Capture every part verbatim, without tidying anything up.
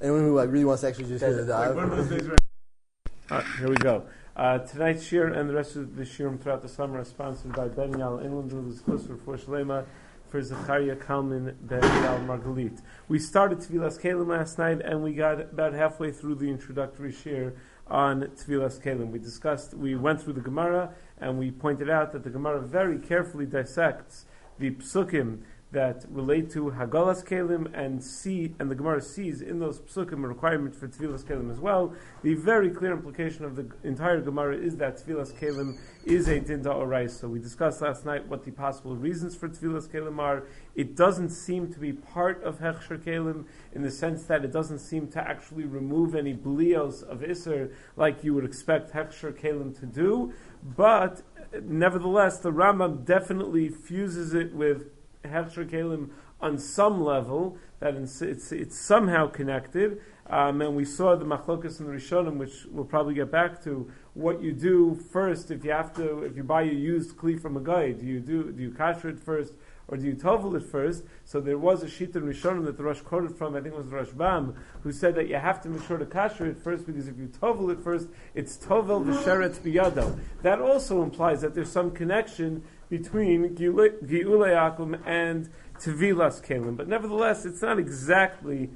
anyone who like really wants to actually just hear the dive. Like one of those days where All right, here we go. Uh, tonight's shir and the rest of the shirim throughout the summer are sponsored by Ben Yal England, who is close for Shlema, for Zachariah Kalman Ben Yal Margalit. We started Tvilas Kalim last night, and we got about halfway through the introductory shir on Tvilas Kalim. We discussed, we went through the Gemara, and we pointed out that the Gemara very carefully dissects the psukim that relate to Hagalas Kalim, and see, and the Gemara sees in those psukim a requirement for Tvilas Kalim as well. The very clear implication of the entire Gemara is that Tvilas Kalim is a din da'oraisa. So we discussed last night what the possible reasons for Tvilas Kalim are. It doesn't seem to be part of Hechsher Kalim in the sense that it doesn't seem to actually remove any blios of Isser like you would expect Hechsher Kalim to do, but nevertheless the Rambam definitely fuses it with Hechsher Kalim on some level, that it's, it's, it's somehow connected, um, and we saw the Machlokas and the Rishonim, which we'll probably get back to, what you do first if you have to, if you buy a used kli from a guy, do you do, do you kasher it first, or do you tovel it first? So there was a sheet in Rishonim that the Rosh quoted from, I think it was the Rashbam, who said that you have to make sure to kasher it first, because if you tovel it first, it's tovel v'sheret biyado. That also implies that there's some connection between Gi'ulei Akum and Tevilas Kalim. But nevertheless, it's not exactly,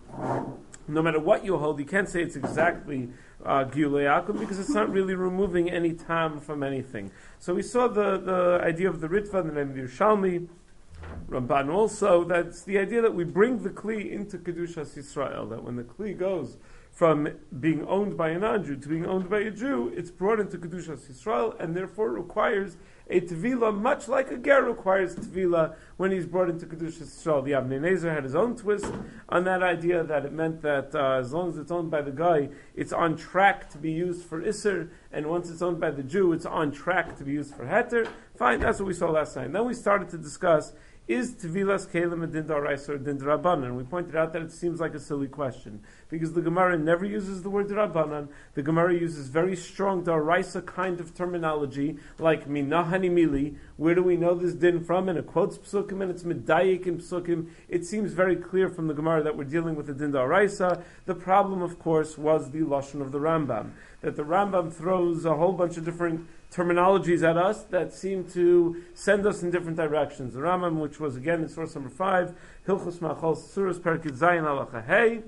no matter what you hold, you can't say it's exactly uh, Gi'ulei Akum, because it's not really removing any tam from anything. So we saw the, the idea of the Ritva, the name of the Yerushalmi, Ramban also, that's the idea that we bring the Kli into Kedushas Yisrael, that when the Kli goes from being owned by a non-Jew to being owned by a Jew, it's brought into Kedushas Yisrael, and therefore requires a Tevila, much like a Ger requires Tevila when he's brought into Kedushas Yisrael. The Avnei Nezer had his own twist on that idea, that it meant that uh, as long as it's owned by the guy, it's on track to be used for Isser, and once it's owned by the Jew, it's on track to be used for Heter. Fine, that's what we saw last night. And then we started to discuss, is Tevilas Kalim a din d'oraisa or a din d'Rabbanan? And we pointed out that it seems like a silly question, because the Gemara never uses the word d'Rabbanan. The Gemara uses very strong d'oraisa kind of terminology, like minahani mili. Where do we know this din from? And it quotes psukim, and it's medayik in psukim. It seems very clear from the Gemara that we're dealing with a din d'oraisa. The problem, of course, was the lashon of the Rambam, that the Rambam throws a whole bunch of different terminologies at us that seem to send us in different directions. The Rambam, which was again in source number five, Hilchos Machal Suras Perkid Zayin Halacha Hey,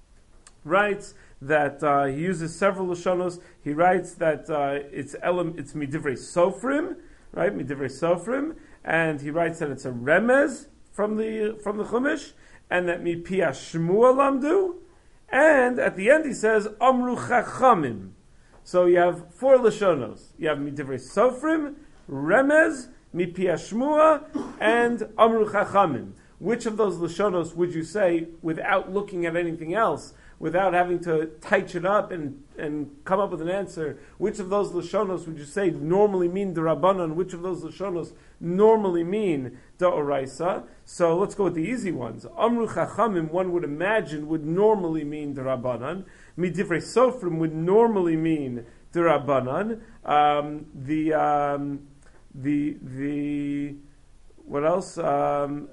writes that uh, he uses several lashonos. He writes that uh, it's elam, it's midivrei sofrim, right? Midivrei sofrim, and he writes that it's a remez from the from the Chumash, and that mi pia shmua lamdu, and at the end he says amru chachamim. So you have four lashonos. You have midivrei sofrim, remez, mipia shmua, and amru chachamim. Which of those lashonos would you say, without looking at anything else, without having to tighten it up and, and come up with an answer, which of those lashonos would you say normally mean d'Rabbanan? Which of those lashonos normally mean d'oraisa? So let's go with the easy ones. Amru chachamim, one would imagine, would normally mean d'Rabbanan. Midivrei sofrim would normally mean d'Rabbanan. Um, the um, the the what else? Um,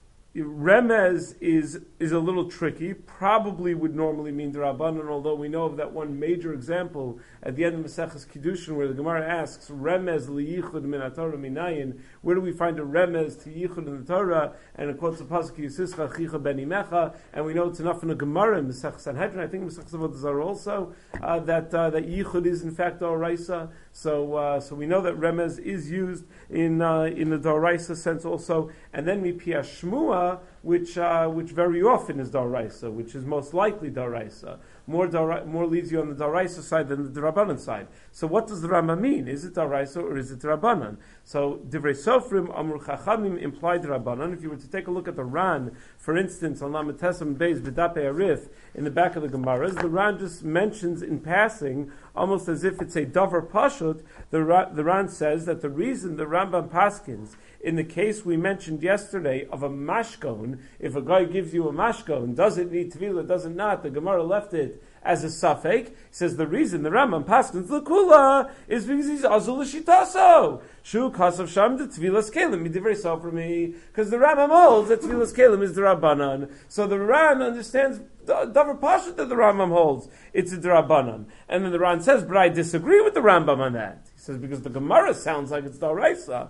Remez is is a little tricky. Probably would normally mean d'Rabbanan, although we know of that one major example at the end of Maseches Kiddushin where the Gemara asks, Remez liyichud min haTorah minayin, where do we find a remez to yichud in the Torah? And it quotes the pasuk Yisischa chicha ben imecha, and we know it's enough in a Gemara in Maseches Sanhedrin, I think Maseches Avodah Zarah also, uh, that uh, that yichud is in fact d'oraisa. So uh, so we know that remez is used in uh, in the d'oraisa sense also, and then mipia shmua, which uh, which very often is d'oraisa, which is most likely d'oraisa. More dara, more leads you on the d'oraisa side than the d'Rabbanan side. So what does the Rambam mean? Is it d'oraisa or is it d'Rabbanan? So divrei sofrim amru chachamim implied d'Rabbanan. If you were to take a look at the Ran, for instance, on Lamed Tesam Beis B'Dapei Arif in the back of the Gemaras, the Ran just mentions in passing, almost as if it's a davar pashut. The Ra, the Ran says that the reason the Rambam paskins in the case we mentioned yesterday of a mashkon, if a guy gives you a mashkon, does it need tefillah, does it not? The Gemara left it as a safek. He says the reason the Rambam paskins l'kula is because he's azul l'shitaso. Shu kasav sham de tefillas kelim midivrei sofrimi, because the Rambam holds that tefillas kelim is the Rabbanan. So the Ran understands davar pashut that the Rambam holds. It's a drabanan. And then the Ran says, but I disagree with the Rambam on that. He says, because the Gemara sounds like it's daraisa.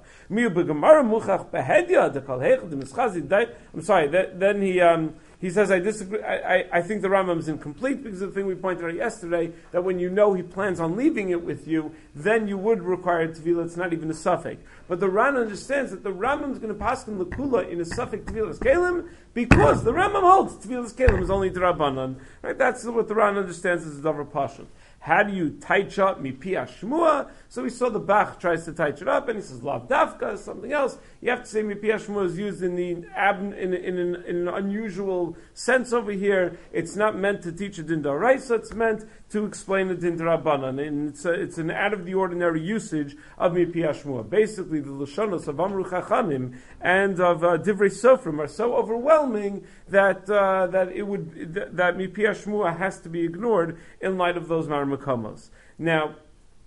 I'm sorry, that, then he, um, he says, I disagree, I, I, I think the Rambam is incomplete because of the thing we pointed out yesterday, that when you know he plans on leaving it with you, then you would require tefillah, it's not even a suffix. But the Ran understands that the Rambam is going to pass him the kula in a suffix tefillah kelim, because the Rambam holds tefillah kelim is only drabanan. Right? That's what the Ran understands as a davar pashut. How do you tighten up mipi hashmua? So we saw the Bach tries to tighten it up, and he says lav dafka, something else. You have to say mipi hashmua is used in the ab, in, in, in, in an unusual sense over here. It's not meant to teach a din d'oraisa, it's meant to explain a din d'rabbanan, and it's a, it's an out of the ordinary usage of mipi hashmua. Basically, the lashonos of Amru Chachamim and of uh, Divrei Sofrim are so overwhelming that uh, that it would th- that mipi hashmua has to be ignored in light of those marmakomos. Now,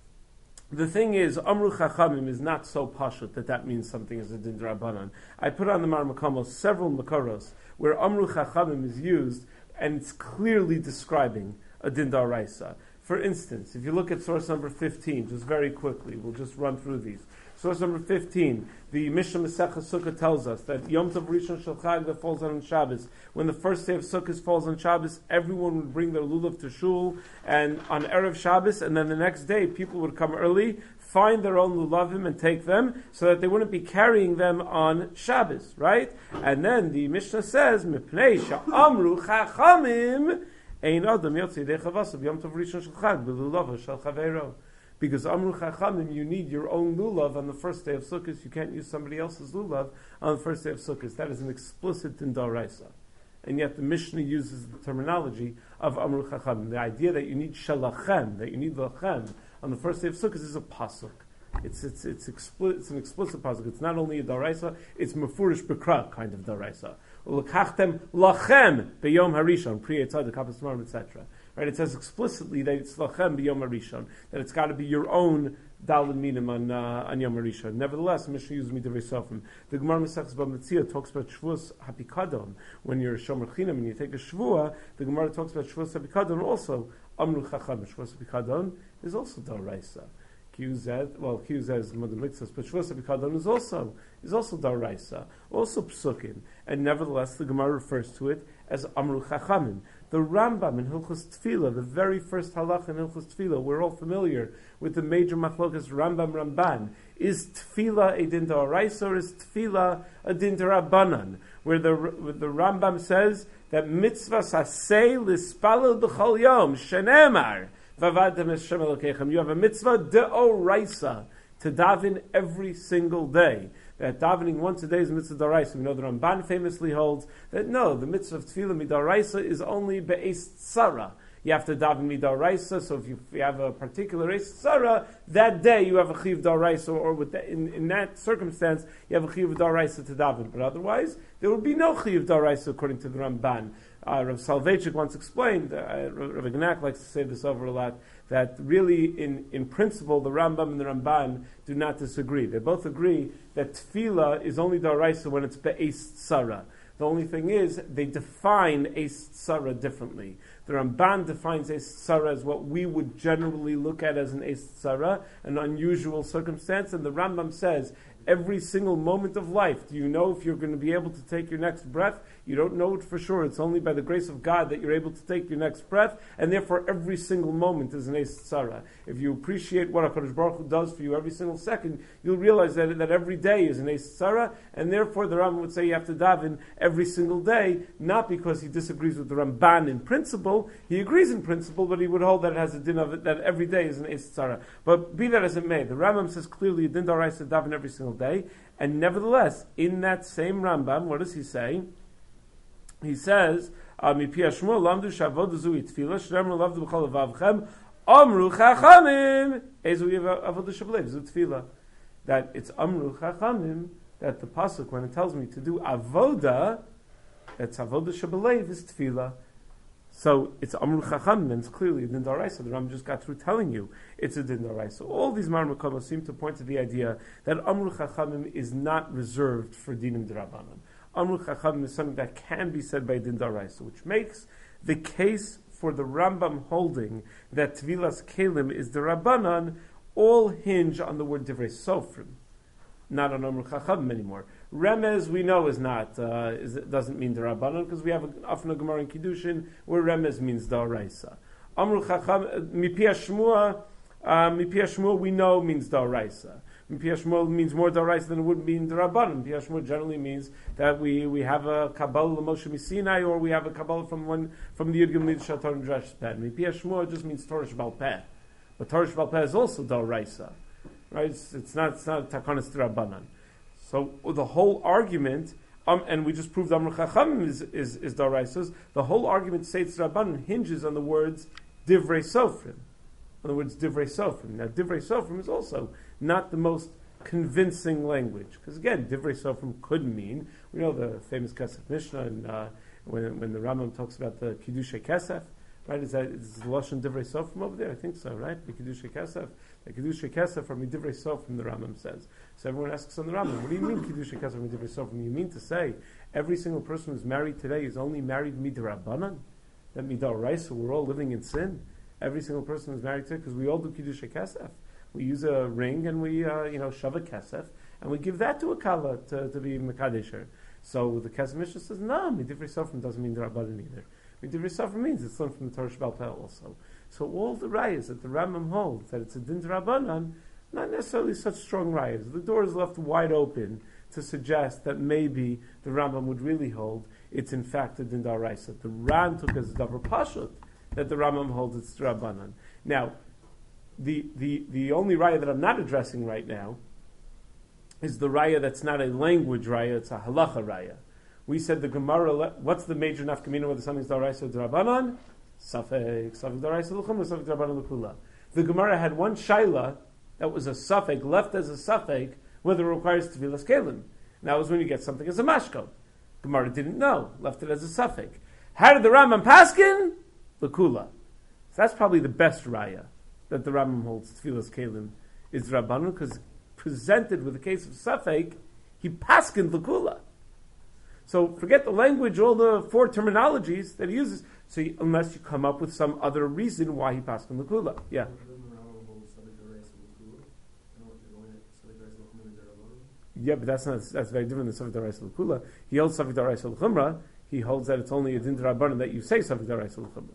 the thing is, Amru Chachamim is not so pashut that that means something as a din d'rabbanan. I put on the marmakomos several makaros where Amru Chachamim is used, and it's clearly describing a din d'oraisa. For instance, if you look at source number fifteen, just very quickly, we'll just run through these. Source number fifteen, the Mishnah Masechah Sukkah tells us that Yom Tov Rishon Shel Chag that falls on Shabbos, when the first day of Sukkot falls on Shabbos, everyone would bring their lulav to shul, and on Erev Shabbos, and then the next day people would come early, find their own lulavim and take them, so that they wouldn't be carrying them on Shabbos, right? And then the Mishnah says, Mipnei Sha'amru Chachamim Ein Adam Yotzi Dechavasav Yom Tov Rishon Shel Chag B'lulav Shel Chaveiro. Because Amru Chachamim, you need your own lulav on the first day of Sukkot. You can't use somebody else's lulav on the first day of Sukkot. That is an explicit din d'oraisa. And yet the Mishnah uses the terminology of Amru Chachamim. The idea that you need shalachem, that you need lachem on the first day of Sukkot is a pasuk. It's it's it's, expli- it's an explicit pasuk. It's not only a d'oraisa, it's mefurish b'kra kind of d'oraisa. Ulakachtem lachem beyom harishon, pri etzad, kapas marim, et cetera. Right? It says explicitly that it's lachem b'yom harishon, that it's got to be your own daled minim on uh, on yom harishon. Nevertheless, Mishnah uses me to sofim. The Gemara Masechus Bava Metzia talks about shvuas hapikadon. When you're shomer chinam and you take a shvua, the Gemara talks about shvuas hapikadon also. Amru Chacham, shvuas hapikadon is also d'oraisa. Q Z, well, Q Z is Magen Mitzvahs, but Shvuas HaPikadon is also is also d'oraisa, also psukim, and nevertheless the Gemara refers to it as Amru Chachamim. The Rambam in Hilchos Tefillah, the very first halach in Hilchos Tefillah, we're all familiar with the major machlokas Rambam Ramban. Is Tefillah a din d'oraisa or is Tefillah a din d'rabbanan? Where the where the Rambam says that mitzvah sasei lispalel b'chol yom shenemar. You have a mitzvah de'oraisa to daven every single day. That davening once a day is mitzvah d'oraisa. We know the Ramban famously holds that no, the mitzvah of tefillah mid'oraisa is only be'es tzara. You have to daven mid'oraisa, so if you, if you have a particular es tzara, that day you have a chiv d'oraisa, or with the, in, in that circumstance, you have a chiv d'oraisa to daven. But otherwise, there will be no chiv d'oraisa according to the Ramban. Uh, Rav Soloveitchik once explained, uh, Rav Gnak likes to say this over a lot, that really in, in principle the Rambam and the Ramban do not disagree. They both agree that tefillah is only d'oraisa when it's be'es tzara. The only thing is, they define es tzara differently. The Ramban defines es tzara as what we would generally look at as an es tzara, an unusual circumstance, and the Rambam says, every single moment of life, do you know if you're going to be able to take your next breath? You don't know it for sure. It's only by the grace of God that you're able to take your next breath, and therefore every single moment is an es tzara. If you appreciate what HaKadosh Baruch Hu does for you every single second, you'll realize that, that every day is an es tzara, and therefore the Rambam would say you have to daven every single day, not because he disagrees with the Ramban in principle. He agrees in principle, but he would hold that it has a din of it, that every day is an es tzara. But be that as it may, the Rambam says clearly a din d'oraisa to daven every single day, and nevertheless, in that same Rambam, what does he say? He says, "Mipi Hashmuel lamdu shavod zui tefillah shneimar lavdu b'chol levavchem amru chachamim ezu avodah shablev zu tefillah." That it's amru chachamim, that the pasuk when it tells me to do avodah, that's avodah shablev is tefillah. So it's amru chachamim, and it's clearly a din d'oraisa. The Ram just got through telling you it's a din d'oraisa. All these marmakomos seem to point to the idea that amru chachamim is not reserved for dinim d'rabanan. Amru Chachamim is something that can be said by din d'oraisa, which makes the case for the Rambam holding that Tvilas Kelim is the Rabbanan all hinge on the word Divrei Sofrim, not on Amr Chachamim anymore. Remez we know is not, uh, is, doesn't mean the Rabbanan, because we have a, often a Gemara in Kiddushin where Remez means the Oraisa. Amr Chacham, Mipia Shmua, Mipia Shmua we know means the Oraisa. Mipia Shmua means more the Oraisa than it would mean the Rabbanan. Mipia Shmua generally means that we, we have a Kabbalah Moshe Misinai, or we have a Kabbalah from one from the Yud Gimel Shator and Dresh Peh. Mipia Shmua just means Torah Shbal Peh. But Torah Shbal Peh is also the Oraisa. Right? It's, it's not it's not Takanas Rabbanan. So the whole argument, um, and we just proved Amr Chachamim is is, is Daraisas. The whole argument states Rabbanan hinges on the words Divrei Sofrim. In other words, Divrei Sofrim. Now, Divrei Sofrim is also not the most convincing language, because again, Divrei Sofrim could mean, we know the famous Kesef Mishnah, and uh, when when the Rambam talks about the Kiddushay Kesef. Right, is that is the Lashon Divrei Sofrim over there? I think so, right? The Kiddushay Kesef, the Kiddushay Kesef from Divrei Sofrim, the Rambam says. So everyone asks on the Rambam, what do you mean Kiddushay Kesef from Divrei Sofrim? You mean to say every single person who's married today is only married midrabanan? That midoraisa, we're all living in sin. Every single person who's married today, because we all do Kiddushay Kesef. We use a ring and we, uh, you know, shove a Kesef, and we give that to a kala to, to be Mekadesher. So the Kesef Mishnah says, no, Divrei Sofrim doesn't mean Drabanan either. Divrei Sofrim means it's learned from the Torah Shebal Peh also. So all the rayas that the Rambam holds that it's a din Rabbanan, not necessarily such strong rayas. The door is left wide open to suggest that maybe the Rambam would really hold it's in fact a din d'oraisa. The Ran took as davar pashut that the Rambam holds it's Rabbanan. Now, the the the only raya that I'm not addressing right now is the raya that's not a language raya; it's a halacha raya. We said the Gemara, what's the major nafkamina whether something's daraisa or drabanan? Safek, safek daraisa l'chum, or safek drabanan l'kula. The Gemara had one shaila that was a safek, left as a safek, whether it requires tevilas kelim. And that was when you get something as a mashko. Gemara didn't know, left it as a safek. How did the Rambam paskin? L'kula. So that's probably the best raya that the Rambam holds tevilas kelim is drabanan, because presented with a case of safek, he paskin l'kula. So forget the language, all the four terminologies that he uses. So you, unless you come up with some other reason why he passed in the kula, yeah. Yeah, but that's not that's very different than Savik Darais al Kula. He holds Savik Darais al Chumra. He holds that it's only a din Rabbanan that you say Savik Darais al Chumra.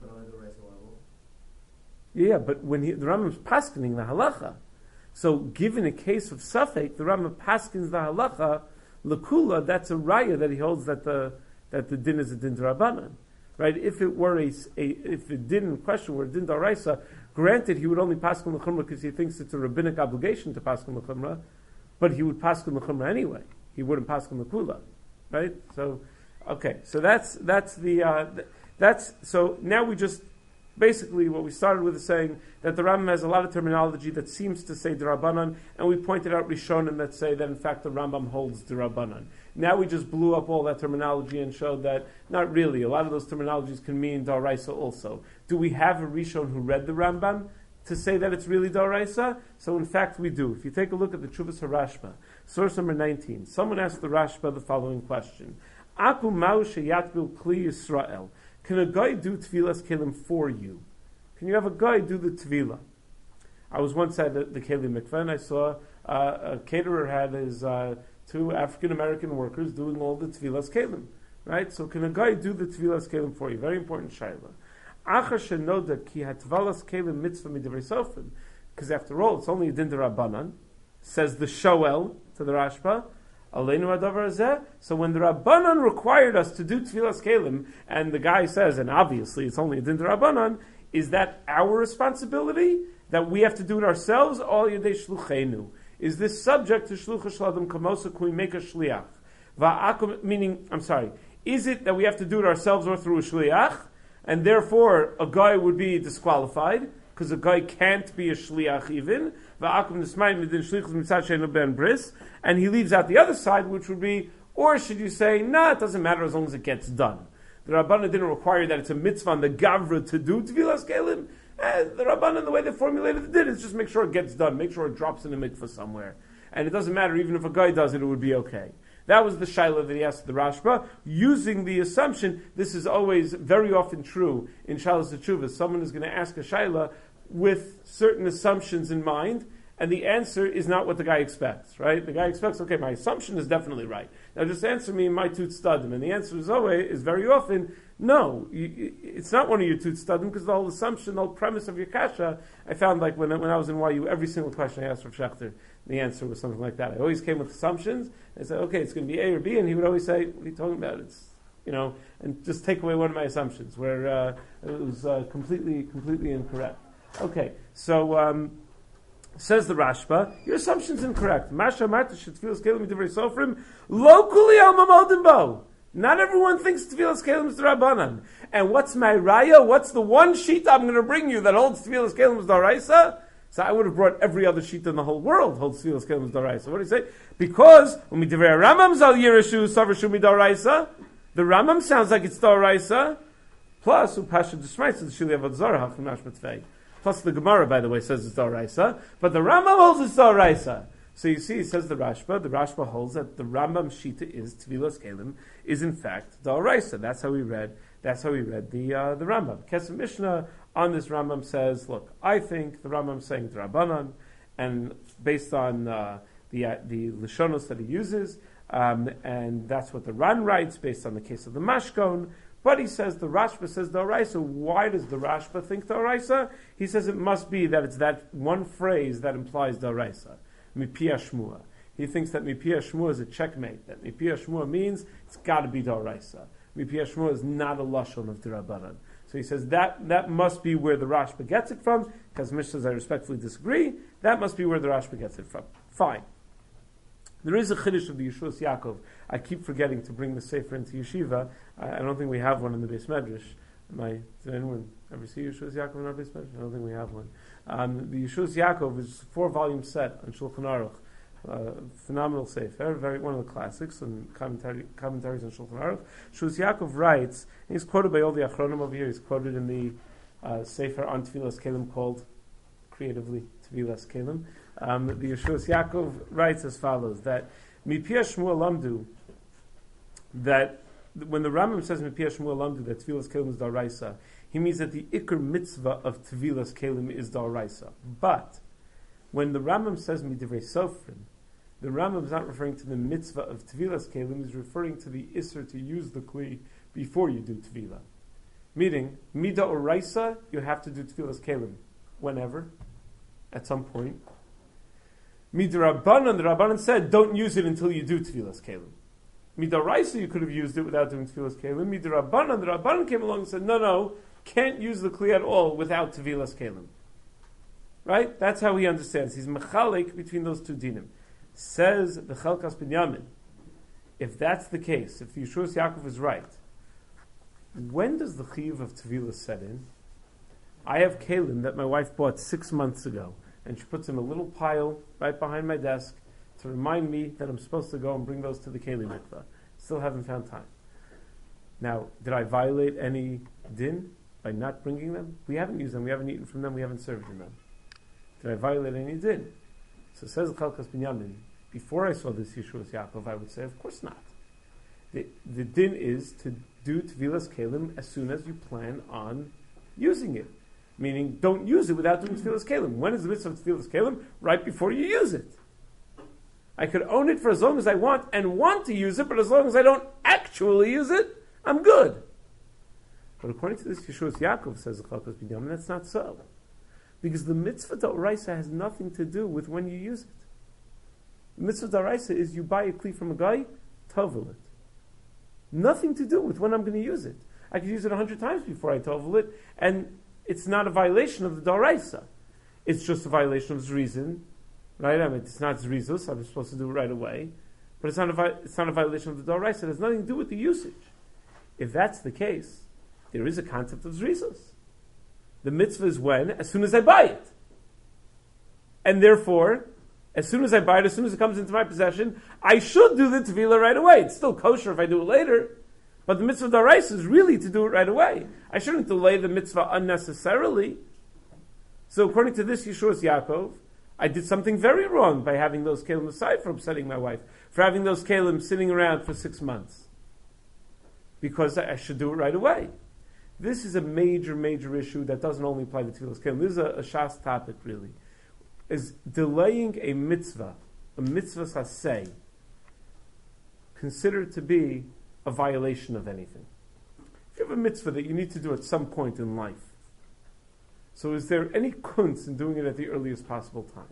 Yeah, but when he, the Rambam is paskening the halacha, so given a case of Safek, the Rambam paskins the halacha. L'kula, that's a raya that he holds that the that the din is a din d'Rabbanan, right? If it were a, a if the din in question were a din d'Oraisa, granted he would only paskin l'chumra because he thinks it's a rabbinic obligation to paskin l'chumra, but he would paskin l'chumra anyway. He wouldn't paskin l'kula, right? So, okay, so that's that's the uh, that's so now we just basically what we started with is saying that the Rambam has a lot of terminology that seems to say D'Rabbanan, and we pointed out Rishonim that say that in fact the Rambam holds D'Rabbanan. Now we just blew up all that terminology and showed that not really. A lot of those terminologies can mean D'Oraisa also. Do we have a Rishon who read the Rambam to say that it's really D'Oraisa? So in fact we do. If you take a look at the Chuvas HaRashba, source number nineteen, someone asked the Rashba the following question. Aku mau sheyatbil kli Yisrael. Can a guy do tefillas kelim for you? Can you have a guy do the tefillah? I was once at the, the kelim mikveh and I saw uh, a caterer had his uh, two African American workers doing all the tefillas kelim, right? So can a guy do the tefillas kelim for you? Very important shayla. Achar shenoda ki hatvalas kelim mitzvah midivrei sofrim. Because after all, it's only a din d'Rabbanan, says the Shoel to the Rashba. So when the Rabbanan required us to do Tfilas Kelim, and the guy says, and obviously it's only a din Rabbanan, is that our responsibility that we have to do it ourselves? All Yedei Shluchenu. Is this subject to Shlucha Shladam Kamosa? Can we make a Shliach? Va'akum, meaning, I'm sorry, is it that we have to do it ourselves or through a Shliach, and therefore a guy would be disqualified? Because a guy can't be a shliach even, and he leaves out the other side, which would be, or should you say, no, nah, it doesn't matter as long as it gets done. The Rabbanan didn't require that it's a mitzvah on the Gavra to do Tvilas Kelim. Uh, the Rabbanan, the way they formulated it, did is just make sure it gets done, make sure it drops in a mikvah somewhere. And it doesn't matter, even if a guy does it, it would be okay. That was the shaila that he asked the Rashba, using the assumption, this is always very often true in Shalas Teshuvah. Someone is going to ask a shaila with certain assumptions in mind, and the answer is not what the guy expects, right? The guy expects, okay, my assumption is definitely right. Now just answer me my tut stadim. And the answer is always, is very often, no, you, it's not one of your tut stadim, because the whole assumption, the whole premise of your kasha, I found like when, when I was in Y U, every single question I asked for Schechter, the answer was something like that. I always came with assumptions. I said, okay, it's going to be A or B, and he would always say, what are you talking about? It's, you know, and just take away one of my assumptions, where uh, it was uh, completely, completely incorrect. Okay, so, um, says the Rashba, your assumption's incorrect. Masha Marta should tefillas kelim midivrei sofrim locally al mamodim bo. Not everyone thinks tefillas kelim is d'Rabbanan. And what's my raya? What's the one sheet I'm going to bring you that holds tefillas kelim is d'Oraisa? So I would have brought every other sheet in the whole world holds tefillas kelim is d'Oraisa. What do you say? Because when we divrei Rambam zal yirishu savershu mid'Oraisa, the Rambam sounds like it's d'Oraisa. Plus upasha d'shmaitz the shili avad zarah from Ashmatvei. Plus the Gemara, by the way, says it's D'Oraisa, but the Rambam holds it's D'Oraisa. So you see, it says the Rashba, the Rashba holds that the Rambam Shita is, Tevilas Kelim, is in fact D'Oraisa. That's how we read, that's how we read the uh, the Rambam. Kesef Mishnah on this Rambam says, look, I think the Rambam is saying D'Rabbanan, and based on uh, the uh, the Lishonos that he uses, um, and that's what the Ran writes, based on the case of the Mashkon. But he says, the Rashba says D'Oraisa. Why does the Rashba think D'Oraisa? He says it must be that it's that one phrase that implies D'Oraisa. Mipia Shmua. He thinks that Mipia Shmua is a checkmate. That Mipia Shmua means it's got to be D'Oraisa. Mipia Shmua is not a Lashon of D'Rabbanan. So he says that that must be where the Rashba gets it from, because Mishnah says I respectfully disagree. That must be where the Rashba gets it from. Fine. There is a chiddush of the Yeshuas Yaakov. I keep forgetting to bring the Sefer into Yeshiva. I, I don't think we have one in the Beis Medrash. Am I, did anyone ever see Yeshuas Yaakov in our Beis Medrash? I don't think we have one. Um, the Yeshuas Yaakov is a four-volume set on Shulchan Aruch. Uh, phenomenal Sefer, very one of the classics and commentary, commentaries on Shulchan Aruch. Yeshuas Yaakov writes, and he's quoted by all the Achronim over here. He's quoted in the uh, Sefer on Tevilas Kelim called creatively Tevilas Kelim. Um, the Yeshuas Yaakov writes as follows, that Mipia Shmuel Lamdu, that when the Rambam says Mipia Shmuel Lamdu that Tevilas Kelim is D'Oraisa, he means that the Iker mitzvah of Tevilas Kelim is D'Oraisa. But when the Rambam says Midivrei Sofrim, the Rambam is not referring to the mitzvah of Tevilas Kelim, he's referring to the Isser to use the Kli before you do Tevilah. Meaning, Mida Oraisa, you have to do Tevilas Kelim whenever, at some point. Midrabbanan, the Rabbanan said, don't use it until you do Tevilas Kelim. Midaraisa, you could have used it without doing Tevilas Kelim. Midrabbanan, the Rabbanan came along and said, no, no, can't use the Kli at all without Tevilas Kelim. Right? That's how he understands. He's mechalik between those two dinim. Says the Chelkas Binyamin, if that's the case, if the Yeshuas Yaakov is right, when does the Chiyuv of Tevilas set in? I have Kelim that my wife bought six months ago, and she puts in a little pile right behind my desk to remind me that I'm supposed to go and bring those to the Kelim mikvah. Still haven't found time. Now, did I violate any din by not bringing them? We haven't used them, we haven't eaten from them, we haven't served in them. Did I violate any din? So says Chalkas Binyamin, before I saw this Yeshuas Yaakov, I would say, of course not. The, the din is to do Tevilas Kelim as soon as you plan on using it. Meaning, don't use it without doing Tevilas Kelim. When is the mitzvah of Tevilas Kelim? Right before you use it. I could own it for as long as I want and want to use it, but as long as I don't actually use it, I'm good. But according to this Yeshuas Yaakov, says the Chalkas Binyamin, that's not so. Because the mitzvah d'oraisa has nothing to do with when you use it. The mitzvah d'oraisa is you buy a kli from a guy, tovel it. Nothing to do with when I'm going to use it. I could use it a hundred times before I tovel it, and it's not a violation of the d'oraisa. It's just a violation of zrizin, right? I mean, it's not zrizus, I'm supposed to do it right away, but it's not a, vi- it's not a violation of the d'oraisa. It has nothing to do with the usage. If that's the case, there is a concept of zrizus. The mitzvah is when? As soon as I buy it. And therefore, as soon as I buy it, as soon as it comes into my possession, I should do the tevilah right away. It's still kosher if I do it later, but the mitzvah d'oraisa is really to do it right away. I shouldn't delay the mitzvah unnecessarily. So according to this Yeshuas Yaakov, I did something very wrong by having those kelim aside for upsetting my wife, for having those kelim sitting around for six months. Because I should do it right away. This is a major, major issue that doesn't only apply to tefillas kelim. This is a, a Shas topic, really. Is delaying a mitzvah, a mitzvah saseh, considered to be a violation of anything? If you have a mitzvah that you need to do at some point in life, so is there any kunz in doing it at the earliest possible time?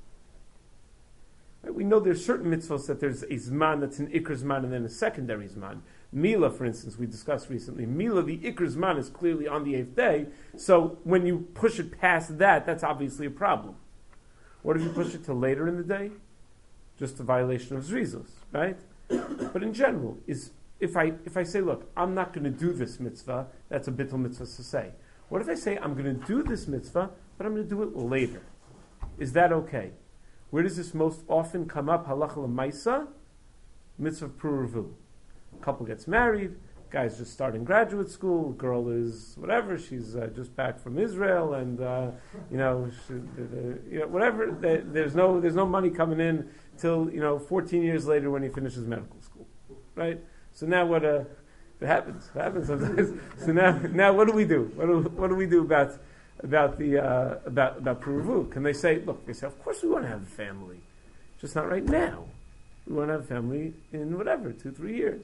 Right? We know there's certain mitzvahs that there's a zman that's an ikr zman and then a secondary zman. Mila, for instance, we discussed recently. Mila, the ikr zman is clearly on the eighth day, so when you push it past that, that's obviously a problem. What if you push it to later in the day? Just a violation of zrizos, right? But in general, is if I if I say, look, I'm not going to do this mitzvah, that's a bittul mitzvah to say. What if I say, I'm going to do this mitzvah, but I'm going to do it later? Is that okay? Where does this most often come up? Halacha l'maisa, mitzvah pruruvu. A couple gets married, guy's just starting graduate school, girl is whatever, she's uh, just back from Israel, and uh, you know, she, uh, you know, whatever. They, there's no there's no money coming in till you know fourteen years later when he finishes medical school, right? So now what? Uh, it happens. It happens sometimes. So now, now what do we do? What do what do we do about about the uh, about about Puruvu? Can they say, look? They say, of course we want to have a family, just not right now. We want to have a family in whatever two three years.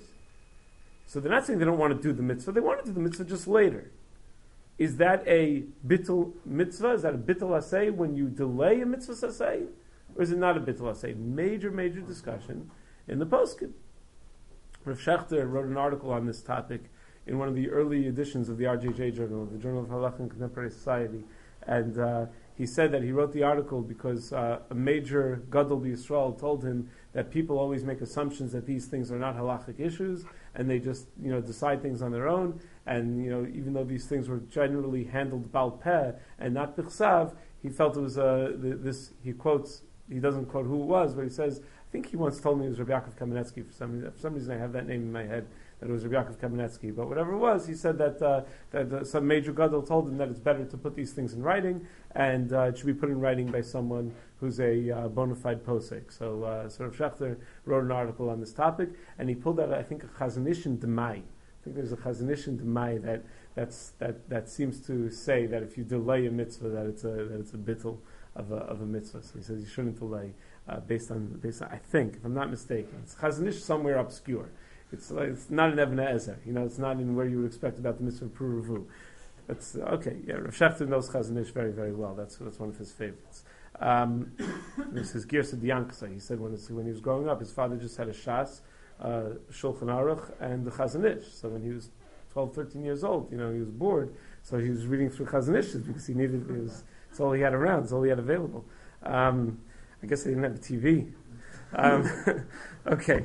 So they're not saying they don't want to do the mitzvah. They want to do the mitzvah just later. Is that a bittul mitzvah? Is that a bittul asay when you delay a mitzvah asay? Or is it not a bittul asay? Major, major discussion in the poskim. Rav Shechter wrote an article on this topic in one of the early editions of the R J J Journal, the Journal of Halakha and Contemporary Society. And uh, he said that he wrote the article because uh, a major Gadol B'Yisrael told him that people always make assumptions that these things are not halachic issues, and they just, you know, decide things on their own. And, you know, even though these things were generally handled Baal Peh and not Bichsav, he felt it was uh, this, he quotes, he doesn't quote who it was, but he says, I think he once told me it was Rabbi Yaakov Kamenetsky. For some reason, for some reason I have that name in my head, that it was Rabbi Yaakov Kamenetsky. But whatever it was, he said that, uh, that uh, some major gadol told him that it's better to put these things in writing, and uh, it should be put in writing by someone who's a uh, bona fide posek. So, uh, so Rav Shechter wrote an article on this topic, and he pulled out, I think, a Chazon Ish in Demai. I think there's a Chazon Ish in Demai that that's, that that seems to say that if you delay a mitzvah, that it's a that it's a bittul of a of a mitzvah. So he says you shouldn't delay. Uh, based on, based on, I think, if I'm not mistaken, it's Chazon Ish somewhere obscure. It's like, it's not in Even Ezer, you know. It's not in where you would expect about the mitzvah Puruvu. That's okay. Yeah, Rav Shechter knows Chazon Ish very, very well. That's that's one of his favorites. Um, this is Girsa Dianksa. He said when when he was growing up, his father just had a Shas, uh, Shulchan Aruch, and the Chazon Ish. So when he was twelve, thirteen years old, you know, he was bored, so he was reading through Chazon Ish because he needed. It was it's all he had around. It's all he had available. Um, I guess they didn't have a T V. Um, okay,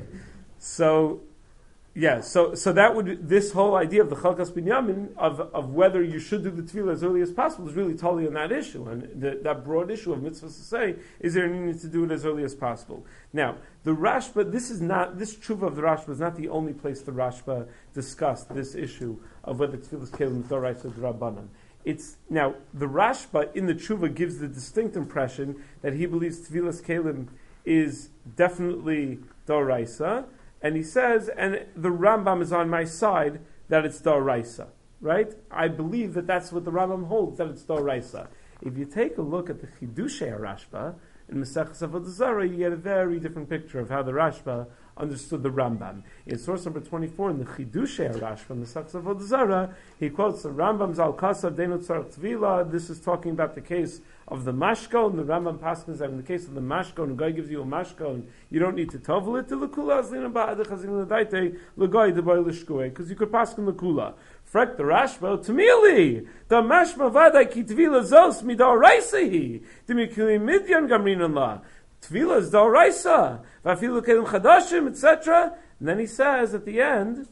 so yeah, so so that would this whole idea of the Chalkas Binyamin of of whether you should do the tefillah as early as possible is really totally on that issue, and the, that broad issue of mitzvahs to say is there a need to do it as early as possible. Now the Rashba, this is not this tshuva of the Rashba is not the only place the Rashba discussed this issue of whether tefillah is kelim d'oraisa or d'rabbanan. It's now the Rashba in the Tshuva gives the distinct impression that he believes Tvilas Kelim is definitely Doraisa, and he says, and the Rambam is on my side that it's Doraisa, right? I believe that that's what the Rambam holds, that it's Doraisa. If you take a look at the Chidushei Rashba in Maseches Avodah Zarah, you get a very different picture of how the Rashba understood the Rambam. In source number twenty-four, in the Chidushei Rashba, in the Maseches Avodah Zarah, he quotes the Rambam's Al Kasav Deinu Tzarech Tvila. This is talking about the case of the mashkon. The Rambam paskins that in the case of the mashkon, a guy gives you a mashkon, you don't need to tovel it to l'kula azlina ba'ad chazin l'daite l'goy deboy l'shkue, because you could paskin l'kula. Frek the Rashba Tamili the mashma vaday ki tvila zos midar raisihi dimikli midyan gamrinan la tvila is dar raisa vafilu kelim chadashim et cetera. And then he says at the end,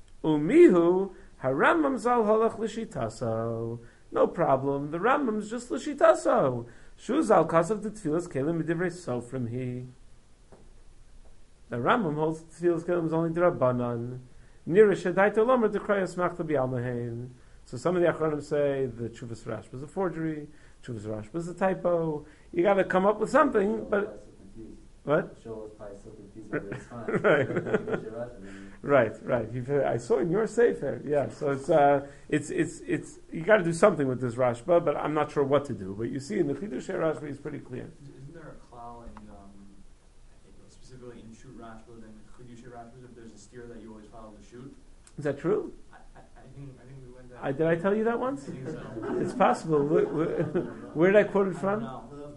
umihu haramam zal halach l'shitaso. No problem. The Rambam is just l'shitaso. Shuz al kasav the tefillas kelim midivrei sofrim he. The Rambam holds the tefillas kelim is only d'rabbanan. Nira shedaito lomer dekrayas machta bi'almahein. So some of the Achronim say the Chuvas Rashba is a forgery, Chuvas Rashba is a typo. You got to come up with something, but what? Right, right, right. You've, I saw in your sefer, yeah. So it's uh, it's it's it's you got to do something with this Rashba, but I'm not sure what to do. But you see, in the Chidushei Rashba, it's pretty clear. Isn't there a klal in um, specifically in shoot Rashba and Chidushei Rashba? If there's a steer that you always follow the shoot. Is that true? I, I, I think I think we went that. I, did I tell you that once? I think so. It's possible. Where, where, where did I quote it from?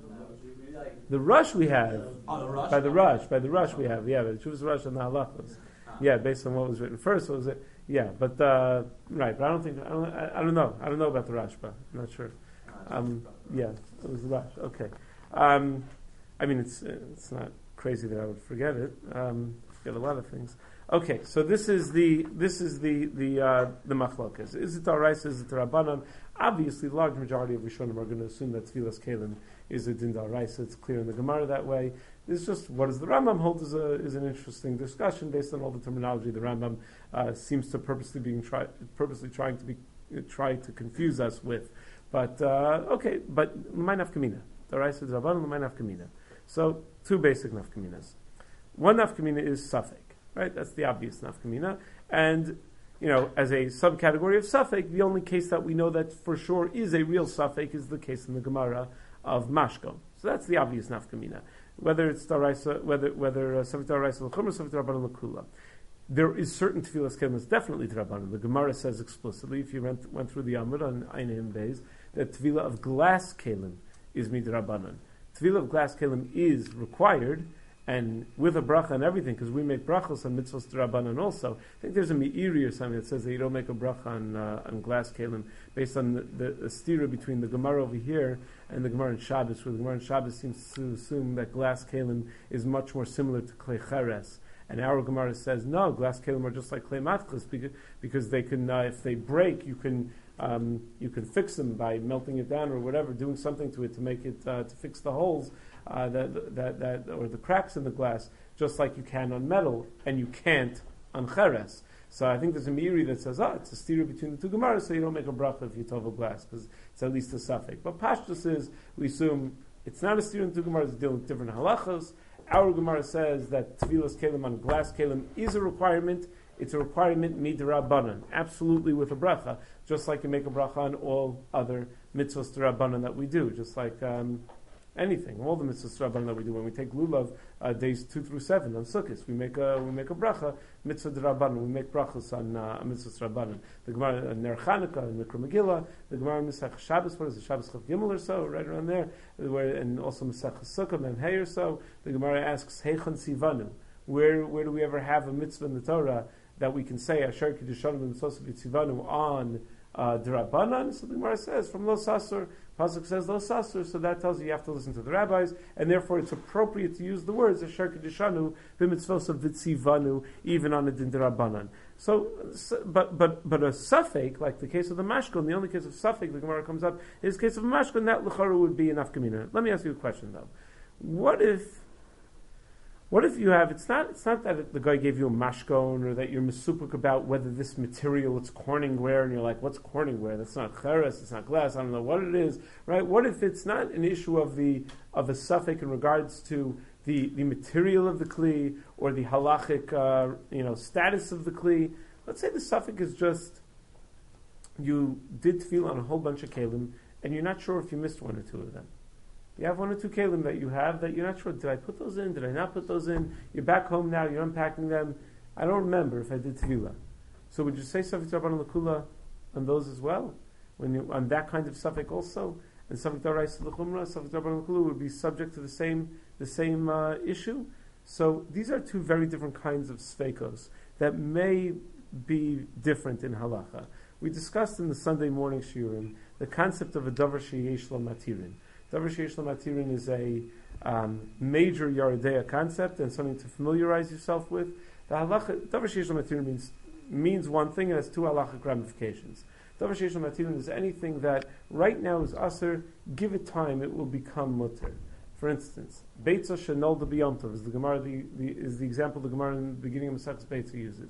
The Rush we have. Oh, the Rush? By the Rush. By the Rush we have. Yeah, the Chuvas Rush and the Halachos. Ah. Yeah, based on what was written first. Was it? Yeah, but uh, right. But I don't think I don't. I, I don't know. I don't know about the Rush, but I'm not sure. Um, yeah, it was the Rush. Okay. Um, I mean, it's it's not crazy that I would forget it. Um, forget a lot of things. Okay, so this is the this is the the uh, the machlokas. Is it Daraisa? Is it Rabbanan? Obviously, the large majority of Rishonim are going to assume that Tfilas Kelim is a din Daraisa. It's clear in the Gemara that way. It's just what does the Rambam hold is a is an interesting discussion based on all the terminology. The Rambam uh, seems to purposely being try, purposely trying to be uh, try to confuse us with. But uh, okay, but my nafkamina Daraisa Rabbanan, my nafkamina. So two basic nafkaminas. One nafkamina is Safek. Right, that's the obvious nafkamina, and you know, as a subcategory of Safek, the only case that we know that for sure is a real Safek is the case in the Gemara of Mashko. So that's the obvious nafkamina. Whether it's daraisa, whether whether Safek daraisa l'chumra, Safek darabanan l'kula. There is certain tefillas kelim that's definitely darabanan. The Gemara says explicitly, if you went, went through the Amud on Einahim Beis, that tefillah of glass kelim is midrabanan. Tefillah of glass kelim is required. And with a bracha and everything, because we make brachos on mitzvahs d'Rabbanan also. I think there's a me'iri or something that says that you don't make a bracha on, uh, on glass kalim based on the, the, the stira between the Gemara over here and the Gemara in Shabbos, where the Gemara in Shabbos seems to assume that glass kalim is much more similar to klei cheres. And our Gemara says, no, glass kalim are just like klei matchlis, because, because they can, uh, if they break, you can um, you can fix them by melting it down or whatever, doing something to it to make it, uh, to fix the holes. Uh, that, that, that, or the cracks in the glass, just like you can on metal, and you can't on cheres. So I think there's a meiri that says, oh, it's a steer between the two Gemaras, so you don't make a bracha if you tovel glass, because it's at least a suffix. But Pashtus is, we assume, it's not a steer in the two Gemaras, it's dealing with different halachos. Our Gemara says that Tfilas Kelim on glass Kelim is a requirement. It's a requirement midrabanan, absolutely with a bracha, just like you make a bracha on all other mitzvahs d'Rabbanan that we do, just like... Um, Anything, all the mitzvahs rabbanan that we do when we take lulav uh, days two through seven on Sukkot, we make a we make a bracha mitzvah d'Rabbanan. We make brachas on uh, mitzvahs rabbanan. The Gemara in Ner Chanukah and Mikra Megillah, the Gemara in Masech Shabbos, what is it, Shabbos Chav Gimel or so, right around there, where and also Masech Sukkah Mem Hey or so. The Gemara asks Heichon Sivanu, where where do we ever have a mitzvah in the Torah that we can say Asher Kiddushanim Mitzvos V'Tzivanu on uh, d'Rabbanan? So the Gemara says from Lo Sasur. Pasuk says Lo Sasur, so that tells you you have to listen to the rabbis, and therefore it's appropriate to use the words Asher Kedishanu b'mitzvos of Vitzivanu, even on a din d'Rabbanan. So, so, but but but a suffix, like the case of the mashkon, the only case of suffix the Gemara comes up is the case of a mashkon. That l'chara would be enough kamina. Let me ask you a question though. What if? What if you have, it's not it's not that the guy gave you a mashkon or that you're mesupuk about whether this material, it's corningware, and you're like, what's corningware? That's not cheres, it's not glass, I don't know what it is, right? What if it's not an issue of the of a suffix in regards to the, the material of the kli or the halachic uh, you know, status of the kli? Let's say the suffix is just, you did tefillah on a whole bunch of kelim, and you're not sure if you missed one or two of them. You have one or two kelim that you have that you're not sure, did I put those in, did I not put those in? You're back home now, you're unpacking them. I don't remember if I did tefillah. So would you say Safek Darabanan L'Kula on those as well? When you, on that kind of suffix also? And Safek Daraisa L'Chumra, Safek Darabanan L'Kula would be subject to the same the same uh, issue? So these are two very different kinds of sfeikos that may be different in halacha. We discussed in the Sunday morning shiurim the concept of a davar sheyesh lo matirin. Davar sheyesh lo matirin is a um, major Yeridea concept and something to familiarize yourself with. The halacha, davar sheyesh lo matirin means means one thing and has two halachic ramifications. Davar sheyesh lo matirin is anything that right now is aser, give it time, it will become mutter. For instance, Beitza Shenolda B'Yom Tov is the Gemara, the, the, is the example the Gemara in the beginning of Masechus Beitza uses.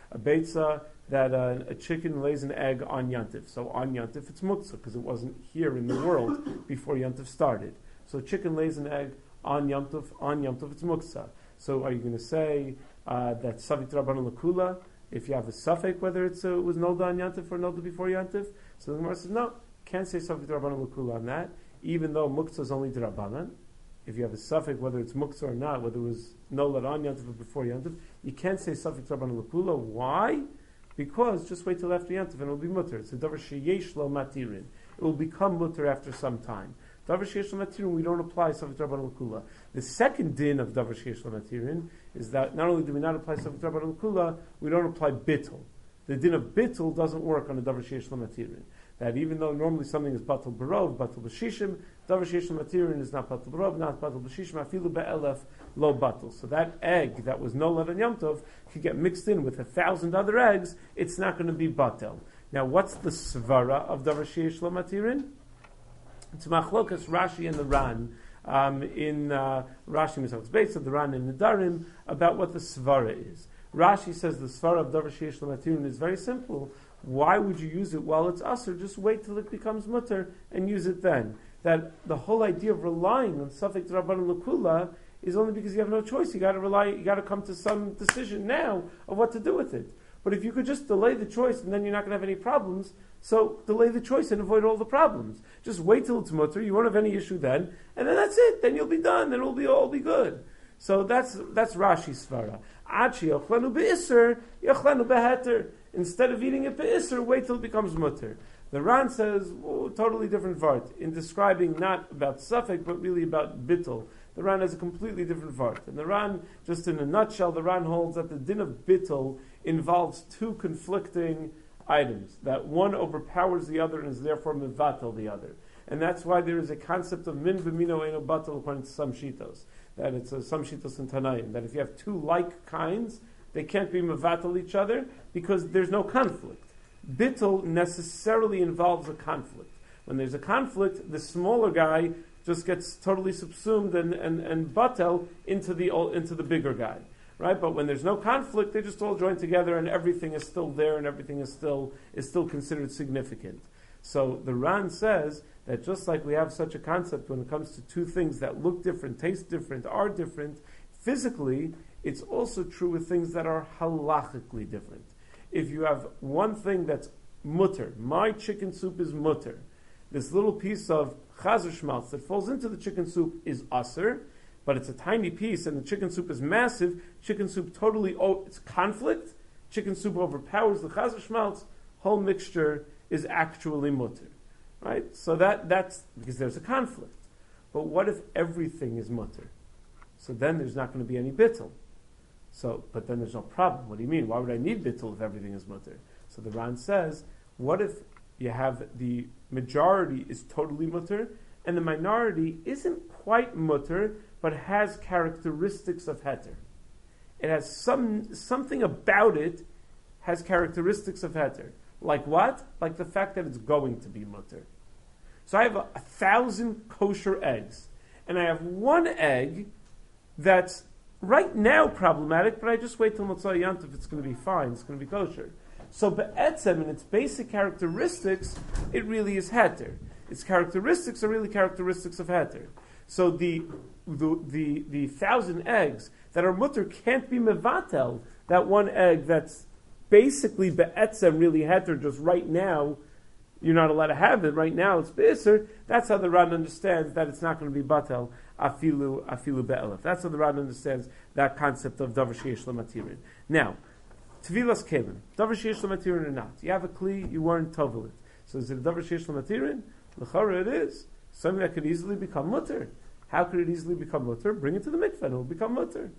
a beitza that uh, a chicken lays an egg on Yantif. So on Yantif it's muktzah because it wasn't here in the world before Yantif started. So a chicken lays an egg on Yantif, on Yantif it's muktzah. So are you going to say uh, that Savik Rabbanan Lakula, if you have a suffix whether it's, uh, it was Nolda on Yantif or Nolda before Yantif? So the Gemara says, no, can't say Savik Rabbanan Lakula on that, even though muktzah is only Drabanan. If you have a suffix, whether it's muktzah or not, whether it was Nolad on Yantif or before Yantif, you can't say Savik Rabbanan Lakula. Why? Because just wait till after Yantif and it will be mutter. It's a davar sheyesh lo matirin. It will become mutter after some time. Davar sheyesh lo matirin, we don't apply Savik Rabbanan Lakula. The second din of davar sheyesh lo matirin is that not only do we not apply Savik Rabbanan Lakula, we don't apply bittul. The din of bittul doesn't work on a davar sheyesh lo matirin. That even though normally something is batal barov, batal b'shishim, davar sheyesh lo matirin is not batal barov, not batal b'shishim, afilu be'elef lo batal. So that egg that was nolad on Yom Tov could get mixed in with a thousand other eggs. It's not going to be batel. Now, what's the svara of davar sheyesh lo matirin? It's machlokas Rashi and the Ran um, in uh, Rashi Mishal's Beis of the Ran in Nedarim about what the svara is. Rashi says the svara of davar sheyesh lo matirin is very simple. Why would you use it while it's usher? Just wait till it becomes mutter and use it then. That the whole idea of relying on Safek Rabbanan Lakula is only because you have no choice. You got to rely. You got to come to some decision now of what to do with it. But if you could just delay the choice and then you're not going to have any problems, so delay the choice and avoid all the problems. Just wait till it's mutter. You won't have any issue then, and then that's it. Then you'll be done. Then it'll be all be good. So that's that's Rashi's svara. Achi yochlanu be'isser, yochlanu be'heter. Instead of eating it be'isser, wait till it becomes mutter. The Ran says, oh, totally different vart, in describing not about suffix, but really about bittul. The Ran has a completely different vart. And the Ran, just in a nutshell, the Ran holds that the din of bittul involves two conflicting items, that one overpowers the other and is therefore mevatel the other. And that's why there is a concept of min v'mino eno batel according to some shitos. That it's a, some shitos in Tanaim, that if you have two like kinds, they can't be mevatel each other because there's no conflict. Bittul necessarily involves a conflict. When there's a conflict, the smaller guy just gets totally subsumed and, and, and batel into the into the bigger guy. Right? But when there's no conflict, they just all join together and everything is still there and everything is still is still considered significant. So the Ran says that just like we have such a concept when it comes to two things that look different, taste different, are different, physically, it's also true with things that are halachically different. If you have one thing that's mutter, my chicken soup is mutter, this little piece of chazer shmaltz that falls into the chicken soup is aser, but it's a tiny piece and the chicken soup is massive, chicken soup totally, oh, it's conflict, chicken soup overpowers the chazer shmaltz, whole mixture is actually mutter. Right? So that, that's because there's a conflict. But what if everything is mutter? So then there's not going to be any bittul. So, but then there's no problem. What do you mean? Why would I need bittul if everything is mutter? So the Ran says, what if you have the majority is totally mutter, and the minority isn't quite mutter, but has characteristics of heter? It has some something about it has characteristics of heter. Like what? Like the fact that it's going to be mutter. So I have a, a thousand kosher eggs, and I have one egg that's right now problematic, but I just wait till Motzai Yantif, it's going to be fine, it's going to be kosher. So be'etzem, in its basic characteristics, it really is heter. Its characteristics are really characteristics of heter. So the the the, the thousand eggs that are mutter can't be mevatel, that one egg that's basically be'etzem really heter, just right now, you're not allowed to have it, right now it's be'isser. That's how the Ran understands that it's not going to be batel, afilu afilu be'elef. That's how the Ran understands that concept of davar sheyesh lo matirin. Now, tevilas kelim, davar sheyesh lo matirin or not? You have a kli, you weren't tovel it. So is it a davar sheyesh lo matirin? L'chara it is. Something that could easily become mutter. How could it easily become mutter? Bring it to the mikveh and it will become mutter.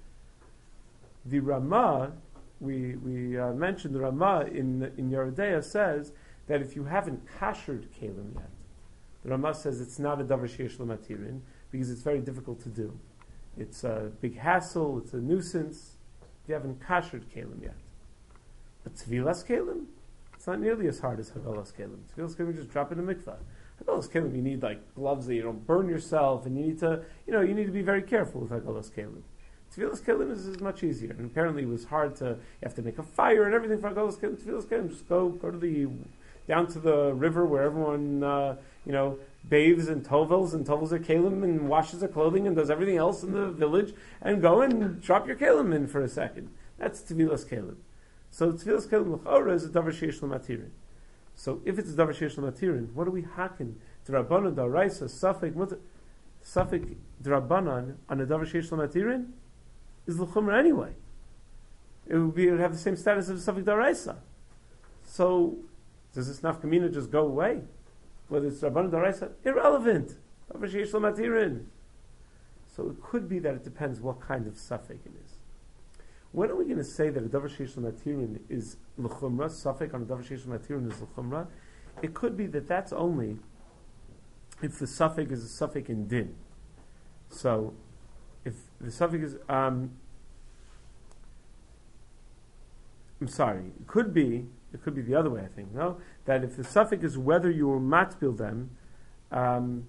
The Ramah, we we uh, mentioned the Ramah in in Yeridea says that if you haven't kashered kelim yet, the Ramah says it's not a davar sheyesh lo matirin because it's very difficult to do. It's a big hassle, it's a nuisance, if you haven't kashered kelim yet. But tevilas kelim, it's not nearly as hard as hagalas kelim. Tevilas kelim, you just drop it in a mikveh. Hagalas kelim, you need like gloves that you don't burn yourself, and you need to, you know, you need to be very careful with hagalas kelim. Tefillas Kelim is, is much easier. And apparently it was hard to, you have to make a fire and everything for Hagalas Kelim. Tefillas Kelim, just go, go to the, down to the river where everyone, uh, you know, bathes and tovels and tovels their kelim and washes their clothing and does everything else in the village and go and drop your kelim in for a second. That's Tevilas Kelim. So Tevilas Kelim L'chora is a davar sheish l'matirin. So if it's a davar sheish l'matirin, what do we hacken? D'Rabbanan d'Oraisa Safek Mutar Safek D'Rabbanan on a davar sheish l'matirin is l'chumra anyway. It would be it would have the same status of Safek D'Oraisa. So does this nafkamina just go away? Whether it's Rabbanan d'Oraisa, irrelevant. Davar sheish l'matirin. So it could be that it depends what kind of Safek it is. When are we going to say that a davar sheish l'matirin is l'chumra? Safek on a davar sheish l'matirin is l'chumra. It could be that that's only if the Safek is a Safek in din. So, if the Safek is, um, I'm sorry, it could be, it could be the other way. I think no, that if the Safek is whether you will matbil them, um,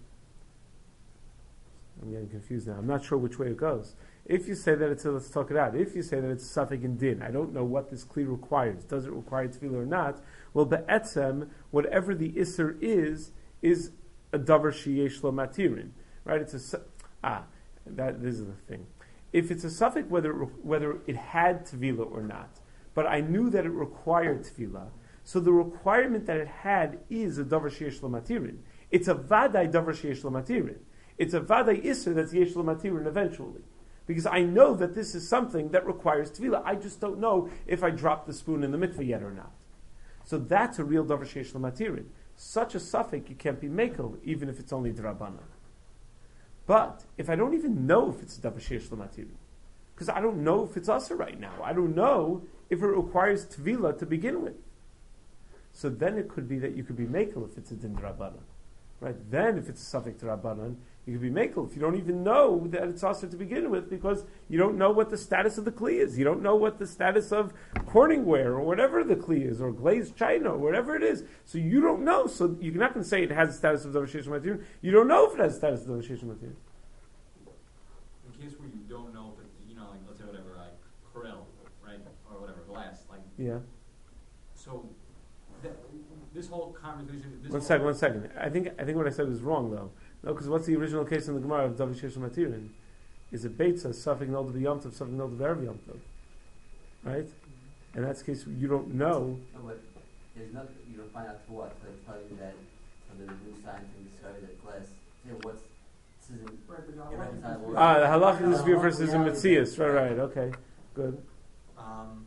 I'm getting confused now. I'm not sure which way it goes. If you say that it's a, let's talk it out. If you say that it's a Safek in din, I don't know what this kli requires. Does it require tefillah or not? Well, be'etzem, whatever the isser is, is a davar sheyesh lo matirin, right? It's a ah, that this is the thing. If it's a Safek whether it, whether it had tefillah or not, but I knew that it required tefillah, so the requirement that it had is a davar sheyesh lo matirin. It's a vaday davar sheyesh lo matirin. It's a vaday isser that's yesh lo matirin eventually. Because I know that this is something that requires tefillah. I just don't know if I dropped the spoon in the mikveh yet or not. So that's a real davar sheish l'matirin. Such a Safek you can't be mekel, even if it's only d'Rabbanan. But if I don't even know if it's davar sheish l'matirin, because I don't know if it's usher right now, I don't know if it requires tefillah to begin with. So then it could be that you could be mekel if it's a din d'Rabbanan. Right? Then if it's a Safek d'Rabbanan, you could be mekel if you don't even know that it's also to begin with, because you don't know what the status of the kli is. You don't know what the status of Corningware or whatever the kli is, or glazed china or whatever it is. So you don't know. So you're not going to say it has the status of davar sheish l'matirin. You don't know if it has the status of davar sheish l'matirin. In case where you don't know if it, you know, like let's say whatever, like Corel, right, or whatever glass, like Yeah. So that, this whole conversation. This One whole second, one second. I think I think what I said was wrong though. No, because what's the original case in the Gemara of davar sheish l'matirin? Is a beitza Safek nolda b'yom tov, Safek nolda b'erev yom tov, right? In that case, you don't know. No, but there's nothing you don't find out for what. They tell you that under the new science and discovery that glass. Yeah, what's this is irreconcilable. Ah, the halachic dispute versus a mitzias. Right, right. Okay, good. Um,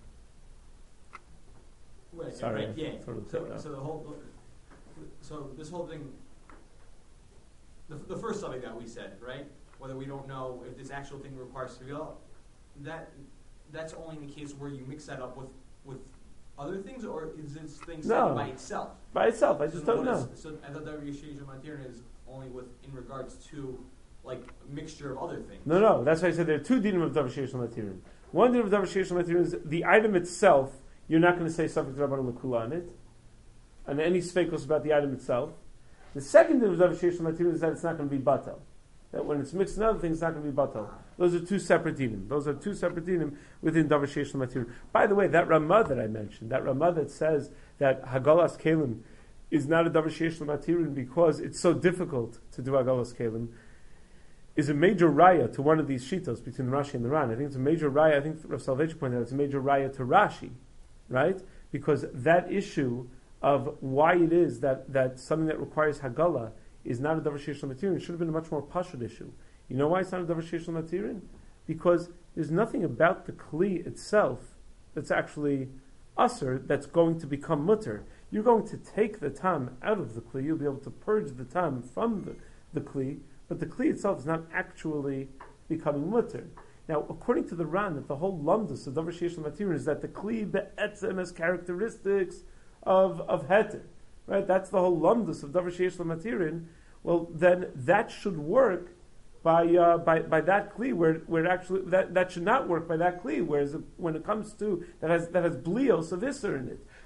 wait, Sorry, right, yeah. sort of So, picked up. so the whole, so this whole thing, the, the first something that we said, right? Whether we don't know if this actual thing requires tefillah, that that's only in the case where you mix that up with with other things, or is this thing said No. by itself? By itself, I So just then don't what know. is- so I thought that Yeshua Matirin is only with in regards to like a mixture of other things. No, no. That's why I said there are two dinim of davar sheish l'matirin. One din of davar sheish l'matirin is the item itself. You're not going to say Safek d'Rabbanan l'kula on it, and any sfekos about the item itself. The second din of davar sheish l'matirin is that it's not going to be batal. That when it's mixed in other things, it's not going to be batal. Those are two separate dinim. Those are two separate dinim within davar sheish l'matirin. By the way, that Ramah that I mentioned, that Ramah that says that Hagalas Kelim is not a davar sheish l'matirin because it's so difficult to do Hagalas Kelim, is a major raya to one of these shitos between Rashi and the Ran. I think it's a major raya. I think Rav Soloveitchik pointed out it's a major raya to Rashi, right? Because that issue of why it is that, that something that requires Hagala is not a davar sheish l'matirin should have been a much more pashut issue. You know why it's not a davar sheish l'matirin? Because there's nothing about the kli itself that's actually usher that's going to become mutter. You're going to take the tam out of the kli. You'll be able to purge the tam from the, the kli, but the kli itself is not actually becoming mutter. Now, according to the Ran, that the whole lumdus of davar sheish l'matirin is that the kli be'etzem has characteristics of of heter. Right, that's the whole lumdus of davar sheish l'matirin. Well, then that should work by uh, by by that kli, where where it actually that, that should not work by that kli. Whereas when it comes to that has that has blios of isser in it,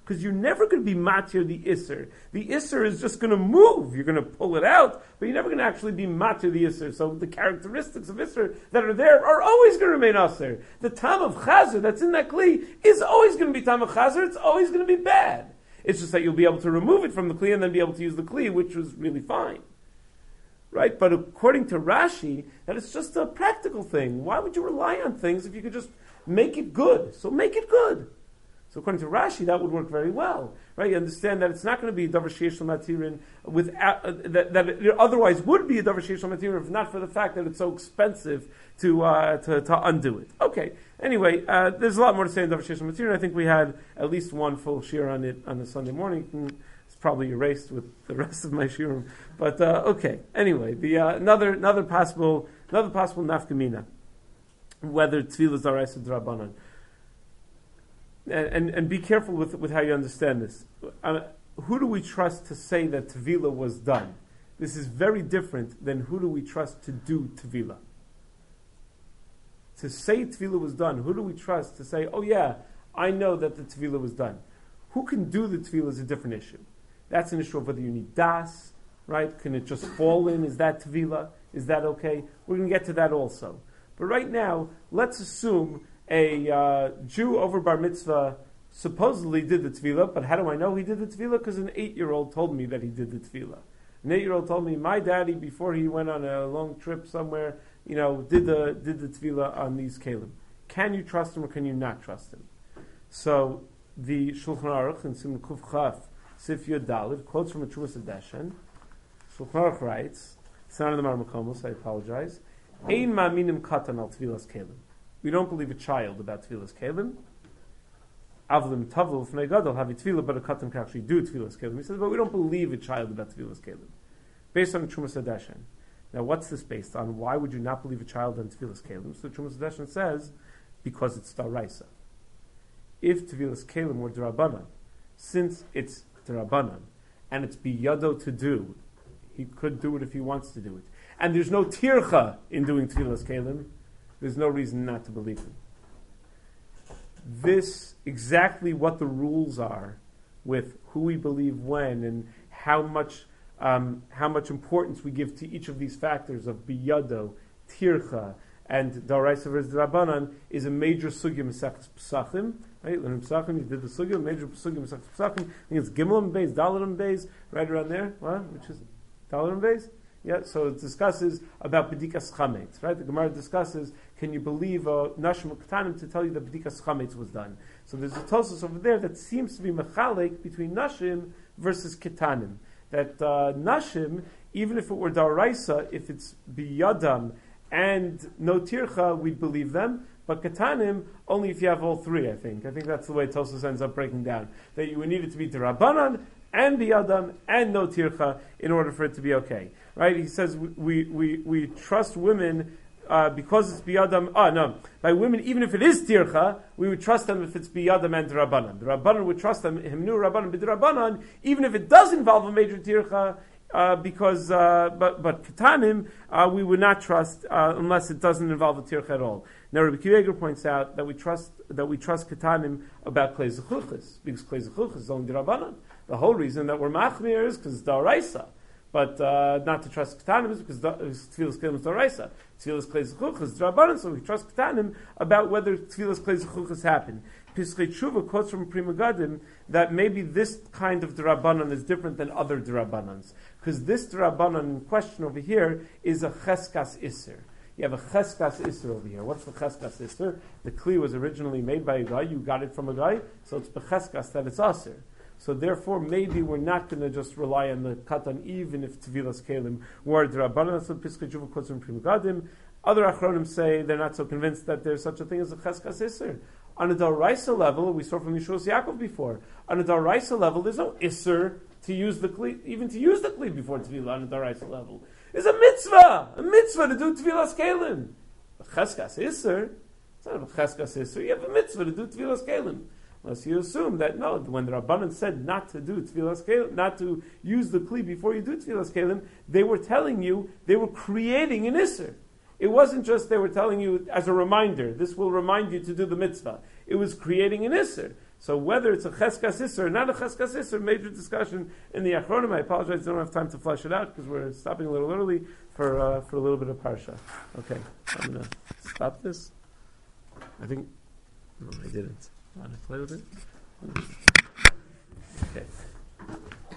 because you're never going to be matir the isser. The isser is just going to move. You're going to pull it out, but you're never going to actually be matir the isser. So the characteristics of isser that are there are always going to remain aser. The tam of chazer that's in that kli is always going to be tam of chazer. It's always going to be bad. It's just that you'll be able to remove it from the kli and then be able to use the kli, which was really fine. Right? But according to Rashi, that it's just a practical thing. Why would you rely on things if you could just make it good? So make it good. So according to Rashi, that would work very well. Right? You understand that it's not going to be a davar sheish matirin without uh, that, that it otherwise would be a davar sheish matirin if not for the fact that it's so expensive to uh, to, to undo it. Okay. Anyway, uh, there's a lot more to say in davar sheish matirin. I think we had at least one full shir on it on a Sunday morning. It's probably erased with the rest of my shirim. But uh, okay. Anyway, the uh, another another possible another possible nafkamina, whether tefillah is daraisa drabanan. And, and and be careful with with how you understand this. Uh, who do we trust to say that tevilah was done? This is very different than who do we trust to do tevilah. To say tevilah was done, who do we trust to say, oh yeah, I know that the tevilah was done? Who can do the tevilah is a different issue. That's an issue of whether you need das, right? Can it just fall in? Is that tevilah? Is that okay? We're going to get to that also. But right now, let's assume a uh, Jew over bar mitzvah supposedly did the tevilah, but how do I know he did the tevilah? Because an eight-year-old told me that he did the tevilah. An eight-year-old told me my daddy, before he went on a long trip somewhere, you know, did the did the tevilah on these kelim. Can you trust him or can you not trust him? So the Shulchan Aruch in Siman Kuf Chaf Sif Yud Daled quotes from a Trumas Adeshen. Shulchan Aruch writes, it's not in the Mar Makomos, I apologize. Ein ma'aminim katan al tevilas kelim. We don't believe a child about tevilas kelim. Avlim tavul fnei gadol have tevilah, but a katan can actually do tevilas kelim. He says, but we don't believe a child about tevilas kelim, based on Trumas Adeshen. Now, what's this based on? Why would you not believe a child on tevilas kelim? So Trumas Adeshen says, because it's daraisa. If tevilas kelim were derabanan, since it's derabanan and it's biyado to do, he could do it if he wants to do it, and there's no tircha in doing tevilas kelim, there's no reason not to believe him. This, exactly what the rules are with who we believe when and how much um, how much importance we give to each of these factors of biyado, tircha, and daraisa versus drabanan is a major sugya Masechtas Pesachim. Right, Learning Pesachim, you did the sugya, major sugya Masechtas Pesachim. I think it's Gimel Beis, Dalet Beis, right around there. What? Which is Dalet Beis? Yeah, so it discusses about B'dikas Chametz, right? The Gemara discusses, can you believe uh, Nashim Ketanim to tell you that B'dikas Chametz was done? So there's a Tosfos over there that seems to be Mechalek between Nashim versus Ketanim. That uh, Nashim, even if it were Daraisa, if it's Biyadam and no Tircha, we'd believe them. But Ketanim, only if you have all three, I think. I think that's the way Tosfos ends up breaking down. That you would need it to be Derabanan, and Biyadam, and no Tircha, in order for it to be okay. Right? He says we we, we trust women uh, because it's biyadam. Ah, no, by women, even if it is tircha, we would trust them if it's biyadam and rabbanan. The rabbanan would trust them himnu rabbanan b'drabanan, even if it does involve a major tircha. Uh, because, uh, but but ketanim, uh, we would not trust uh, unless it doesn't involve a tircha at all. Now, Rabbi Kiva points out that we trust that we trust ketanim about klei zechuchas, because klei zechuchas is only drabanan. The whole reason that we're machmir is because it's daraisa. But uh, not to trust Ketanim is because Tfilas Kelim is Doraisa. Tfilas Klei Zechuchas is Drabanan, so we trust Ketanim about whether Tfilas Klei Zechuchas happen. Piskei Tshuva quotes from Pri Megadim that maybe this kind of Drabanan is different than other Drabanans. Because this Drabanan in question over here is a Cheskas Isser. You have a Cheskas Isser over here. What's the Cheskas Isser? The Kli was originally made by a guy, you got it from a guy, so it's Becheskas that it's Aser. So therefore, maybe we're not going to just rely on the katan, even if tevilas kelim were drabanan. That's what Piskei Tshuva quotes from Pri Megadim. Other achronim say they're not so convinced that there's such a thing as a cheskas isser. On a daraisa level, we saw from Yeshua Yaakov before. On a daraisa level, there's no isser to use the kli, even to use the kli before tevilah on a daraisa level. It's a mitzvah, a mitzvah to do tevilas kelim. A cheskas isser, it's not a cheskas isser. You have a mitzvah to do tevilas kelim. Unless you assume that no, when the Rabbanan said not to do tefillas kelim, not to use the kli before you do tefillas kelim, they were telling you, they were creating an isser. It wasn't just they were telling you as a reminder, this will remind you to do the mitzvah. It was creating an isser. So whether it's a cheskas isser or not a cheskas isser, major discussion in the Achronim. I apologize, I don't have time to flesh it out because we're stopping a little early for uh, for a little bit of parsha. Okay, I'm gonna stop this. I think no, I didn't. Want to play with it? Okay.